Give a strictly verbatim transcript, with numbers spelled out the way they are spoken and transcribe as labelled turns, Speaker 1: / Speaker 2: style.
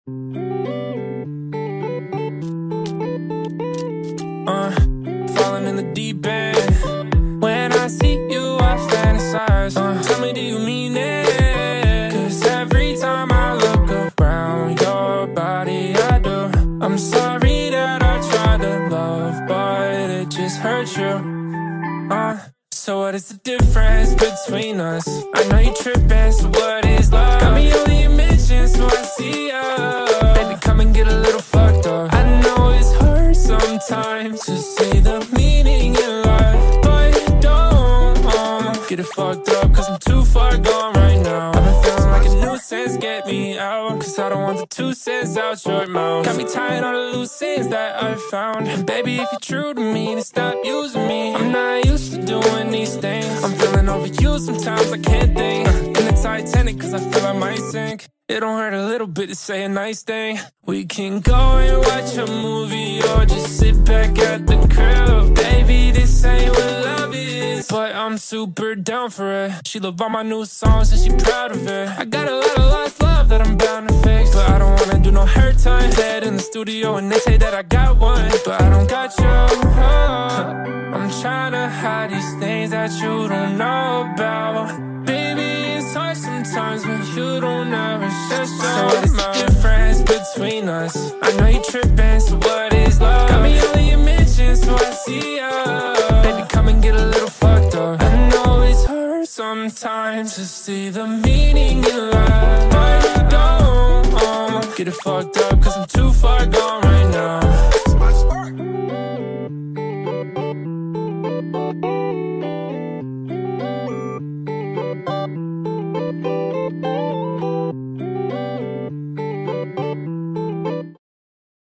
Speaker 1: Uh, falling in the deep end. When I see you, I fantasize. Uh, tell me, do you mean it? Cause every time I look around your body, I do. I'm sorry that I tried to love, but it just hurts you. Uh, so what is the difference between us? I know you trippin', so what is love? Got me only a mention, so I see ya. Baby, come and get a little fucked up. I know it's hard sometimes to see the meaning in life, but don't uh, get it fucked up, cause I'm too far gone right now. I've been feeling like a nuisance, get me out, cause I don't want the two cents out your mouth. Got me tired on the loose ends that I found. And baby, if you're true to me, then stop using me. I'm not used to doing these things. I'm feeling over you sometimes, I can't think. uh, In the Titanic, cause I feel I might sink. It don't hurt a little bit to say a nice thing. We can go and watch a movie or just sit back at the crib. Baby, this ain't what love is, but I'm super down for it. She love all my new songs and she proud of it. I got a lot of lost love that I'm bound to fix, but I don't wanna do no hurt time. Dead in the studio and they say that I got one, but I don't got you. Oh, I'm tryna hide these things that you don't know about. Baby, it's hard sometimes when you don't ever share. So what is the difference between us? I know you trippin', so what is love? Got me only a mention, so I see ya. Baby, come and get a little fucked up. I know it's hard sometimes to see the meaning in life, but don't uh, get it fucked up, cause I'm too far gone right now.